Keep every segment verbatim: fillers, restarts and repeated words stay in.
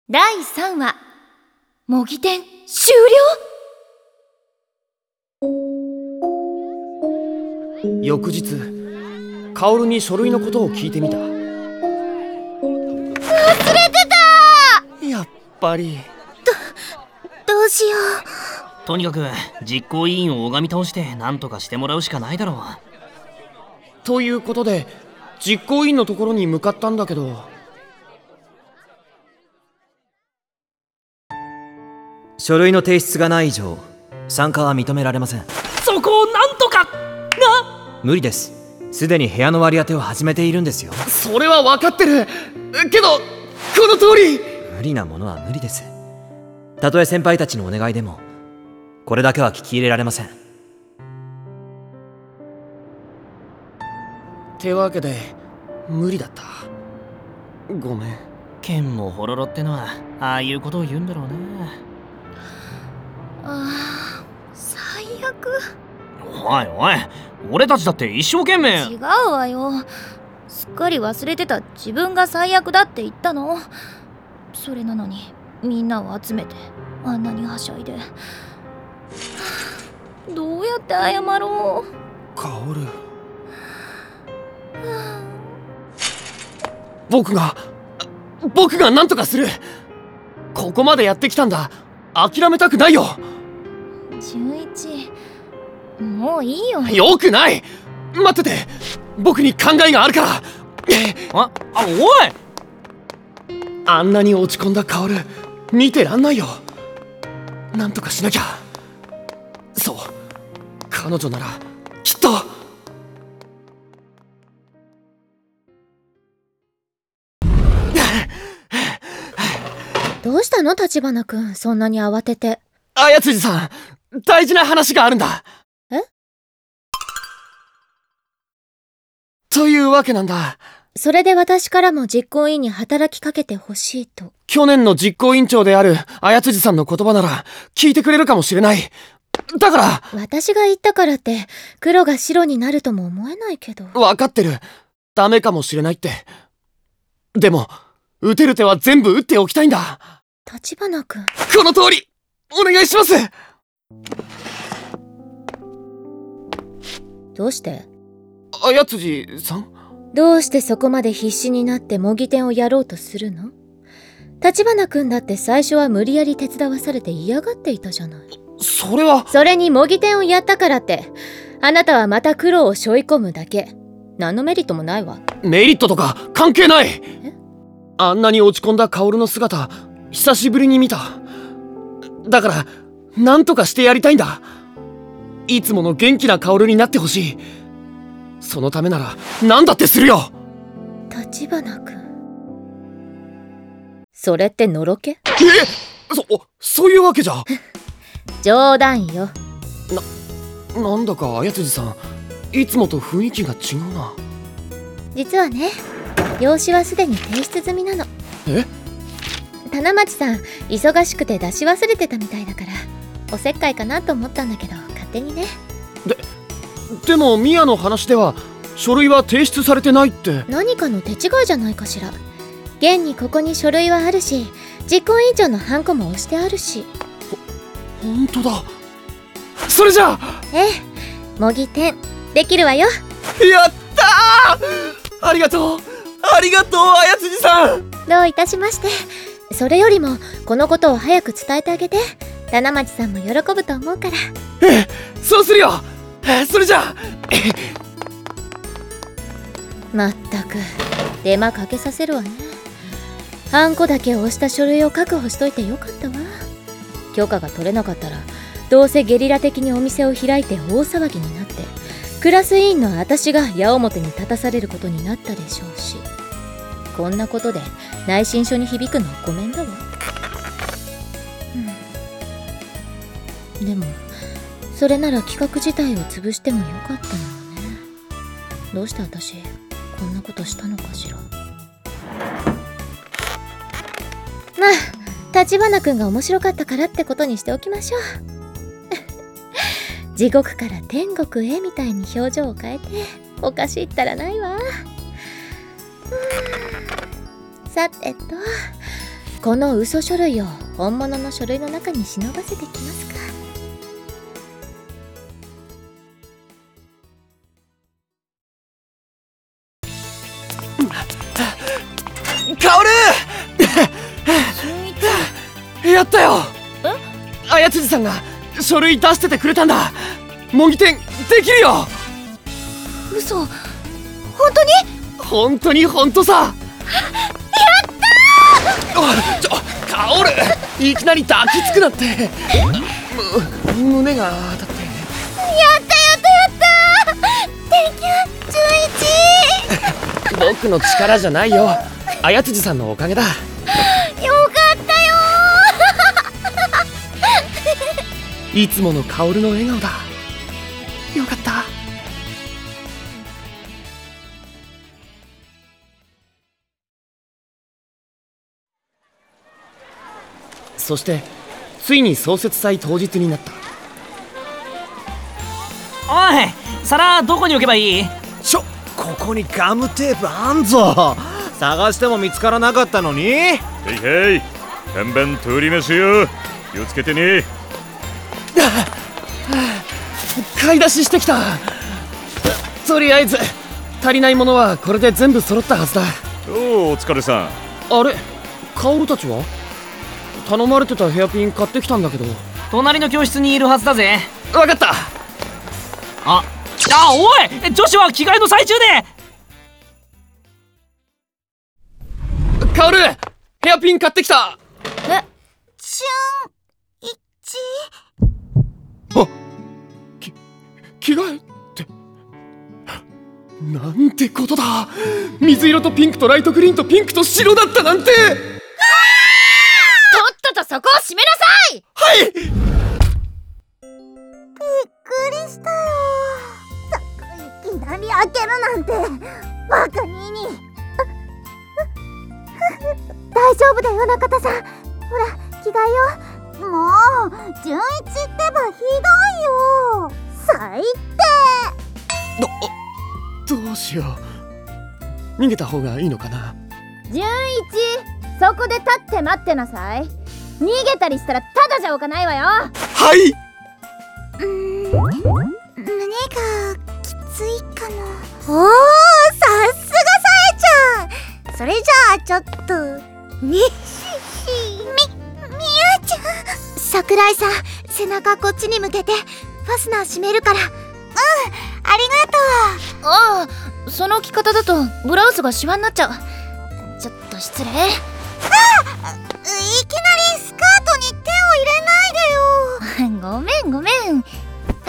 だいさんわ模擬店終了。翌日、薫に書類のことを聞いてみた。忘れてた。 やっぱりどどうしよう。とにかく実行委員を拝み倒して何とかしてもらうしかないだろう。 ということで実行委員のところに向かったんだけど、 書類の提出がない以上参加は認められません。 そこをなんとかな。 無理です。すでに部屋の割り当てを始めているんですよ。 それは分かってるけど、この通り。 無理なものは無理です。たとえ先輩たちのお願いでもこれだけは聞き入れられません。 ってわけで無理だった。ごめん。 ケンもホロロってのはああいうことを言うんだろうね。 ああ、最悪。 おいおい、俺たちだって一生懸命。 違うわよ。すっかり忘れてた自分が最悪だって言ったの。それなのにみんなを集めてあんなにはしゃいで。どうやって謝ろう。 薫、僕が僕が何とかする。ここまでやってきたんだ。諦めたくないよ。 純一、もういいよ。 よくない。待ってて、僕に考えがあるから。 あ、あ、おい。 あんなに落ち込んだ薫見てらんないよ。なんとかしなきゃ。そう、彼女ならきっと。 どうしたの立花君、そんなに慌てて。 綾辻さん、大事な話があるんだ。 え？ というわけなんだ。 それで私からも実行委員に働きかけてほしいと。 去年の実行委員長である綾辻さんの言葉なら聞いてくれるかもしれない。だから。 私が言ったからって黒が白になるとも思えないけど。 分かってる。ダメかもしれないって。でも打てる手は全部打っておきたいんだ。 立花君、 この通りお願いします。 どうして？ 綾辻さん？ どうしてそこまで必死になって模擬店をやろうとするの？立花君だって最初は無理やり手伝わされて嫌がっていたじゃない。 それは。 それに模擬店をやったからってあなたはまた苦労を背負い込むだけ。何のメリットもないわ。 メリットとか関係ない。 え？ あんなに落ち込んだ薫の姿久しぶりに見た。だから何とかしてやりたいんだ。いつもの元気な薫になってほしい。そのためなら何だってするよ。 立花君、それってのろけ？ え？そ、そういうわけじゃ。 冗談よ。 な、なんだか綾辻さん、いつもと雰囲気が違うな。 実はね、用紙はすでに提出済みなの。 え？ 棚町さん忙しくて出し忘れてたみたいだからおせっかいかなと思ったんだけど、勝手にね。 で、でもミヤの話では書類は提出されてないって。 何かの手違いじゃないかしら。現にここに書類はあるし、実行委員長のハンコも押してあるし。 ほ、ほんとだ。それじゃあ。 ええ、模擬店できるわよ。 やったー。ありがとうありがとう綾辻さん。 どういたしまして。それよりもこのことを早く伝えてあげて。棚町さんも喜ぶと思うから。 ええ、そうするよ。それじゃあ。 まったく手間かけさせるわね。ハンコだけ押した書類を確保しといてよかったわ。許可が取れなかったらどうせゲリラ的にお店を開いて大騒ぎになって、クラス委員の私が矢面に立たされることになったでしょうし、こんなことで内申書に響くのはごめんだわ。うん、でもそれなら企画自体を潰してもよかったのよね。どうして私こんなことしたのかしら。まあ立花君が面白かったからってことにしておきましょう。地獄から天国へみたいに表情を変えておかしいったらないわ。さてとこの嘘書類を本物の書類の中に忍ばせてきますか。 カオル純一。 やったよ。 え？ 綾辻さんが書類出しててくれたんだ。模擬店できるよ。 嘘。本当に？ 本当に本当さ。やったー。ちょ、カオル、いきなり抱きつくなって。む胸が当たって。 やったやったやった。Thank you 純一。 僕の力じゃないよ。綾辻さんのおかげだ。 よかったよいつものカオルの笑顔だ。よかった。そしてついに創設祭当日になった。 おい、皿どこに置けばいい？ ちょ、ここにガムテープあんぞ。探しても見つからなかったのに。 へいへい、天弁通り飯よ、気をつけてね。 買い出ししてきた。とりあえず足りないものはこれで全部揃ったはずだ。 おお、お疲れさん。 あれ、カオルたちは？頼まれてたヘアピン買ってきたんだけど。 隣の教室にいるはずだぜ。 わかった。 あ、あ、おい、女子は着替えの最中で。 カオル、ヘアピン買ってきた。 え、純一。 あ、き着替えってなんてことだ。水色とピンクとライトグリーンとピンクと白だったなんて。 とっととそこを閉めなさい。 はい。 びっくりしたよ。いきなり開けるなんてバカにに。大丈夫だよ中田さん。ほら着替えよ。もう純一ってばひどいよ。最低。 どどうしよう。逃げた方がいいのかな。 純一、そこで立って待ってなさい。逃げたりしたらただじゃおかないわよ。 はい。 うーん、胸がきついかも。おー、さすがさえちゃん。それじゃあちょっとにししみみゆちゃん。桜井さん、背中こっちに向けてファスナー閉めるから。うん、ありがとう。 ああ、その着方だとブラウスがシワになっちゃう。ちょっと失礼。 あ、いきなりスカートに手を入れないでよ。 ごめんごめん。はい、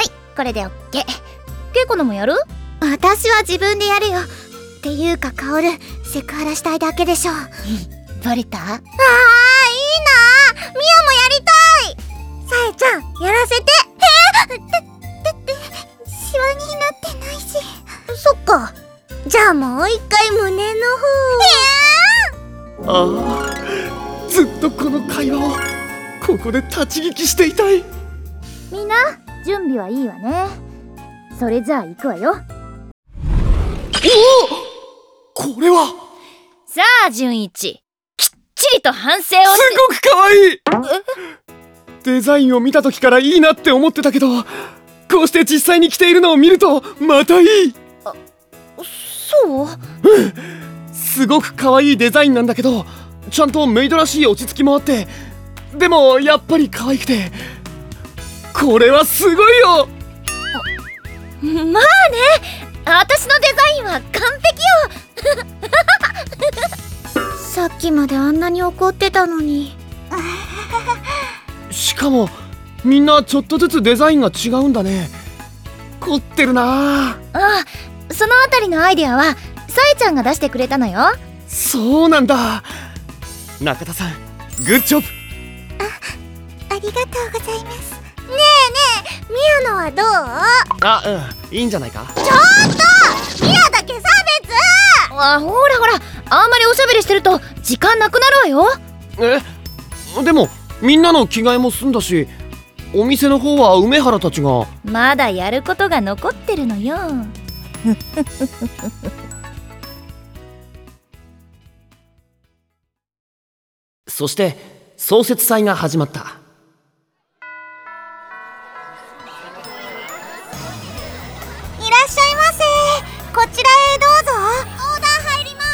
これでオッケー。稽古のもやる？ 私は自分でやるよ。っていうかカオル、セクハラしたいだけでしょ。 バレた？ ああ、いいな。ミヤもやりたい。さえちゃん、やらせて。えー、だ、だってシワになってないし。そっか。じゃあもう一回胸の方。えー、 ああ、ずっとこの会話をここで立ち聞きしていたい。 みんな準備はいいわね。それじゃあ行くわよ。 おお、これはさあ純一、きっちりと反省をすし。 ごく可愛い。デザインを見た時からいいなって思ってたけど、こうして実際に着ているのを見るとまたいい。 そう？ すごく可愛いデザインなんだけど、ちゃんとメイドらしい落ち着きもあって、でもやっぱり可愛くて、これはすごいよ。 まあね、私のデザインは完璧よ。 さっきまであんなに怒ってたのに。 しかもみんなちょっとずつデザインが違うんだね。凝ってるなあ。 ああ、そのあたりのアイデアはさえちゃんが出してくれたのよ。 そうなんだ。中田さん、グッジョブ。 ありがとうございます。ねえねえ、ミヤのはどう？ あ、うん、いいんじゃないか。 ちょっとミヤだけ差別。 あ、ほらほら、あんまりおしゃべりしてると時間なくなるわよ。 え、でもみんなの着替えも済んだし、お店の方は梅原たちが。 まだやることが残ってるのよ。 そして創設祭が始まった。 いらっしゃいませ。こちらへどうぞ。オーダー入ります。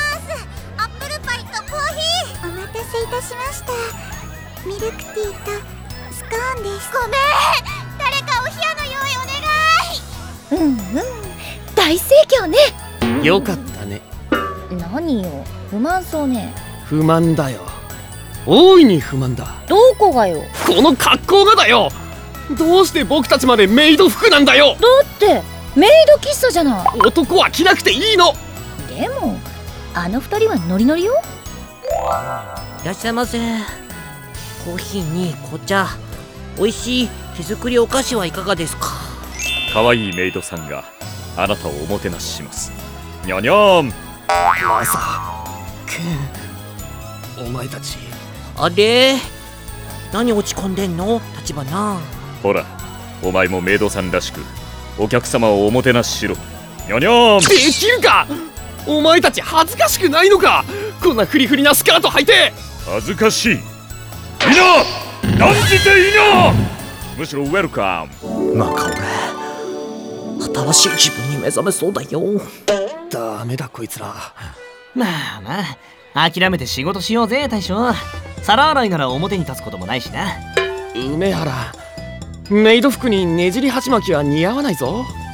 アップルパイとコーヒー。お待たせいたしました。ミルクティーとスコーンです。ごめん、誰かお冷やの用意お願い。 うんうん大盛況ね。 よかったね。 何よ不満そうね。 不満だよ、大いに不満だ。 どこがよ。 この格好がだよ。どうして僕たちまでメイド服なんだよ。 だってメイド喫茶じゃない。 男は着なくていいの。 でもあの二人はノリノリよ。 いらっしゃいませ。コーヒーに紅茶、美味しい手作りお菓子はいかがですか。 可愛いメイドさんがあなたをおもてなしします。にゃにゃーん。 マサ君、お前たち。 あれ、何落ち込んでんの立花。 ほら、お前もメイドさんらしくお客様をおもてなししろ。にゃにゃーん。 できるか。お前たち恥ずかしくないのか。こんなフリフリなスカート履いて。 恥ずかしい。いな、断じていな。むしろウェルカム。 なんか俺、新しい自分に目覚めそうだよ。 ダメだこいつら。 まあまあ諦めて仕事しようぜ大将。皿洗いなら表に立つこともないしな。 梅原、メイド服にねじり鉢巻きは似合わないぞ。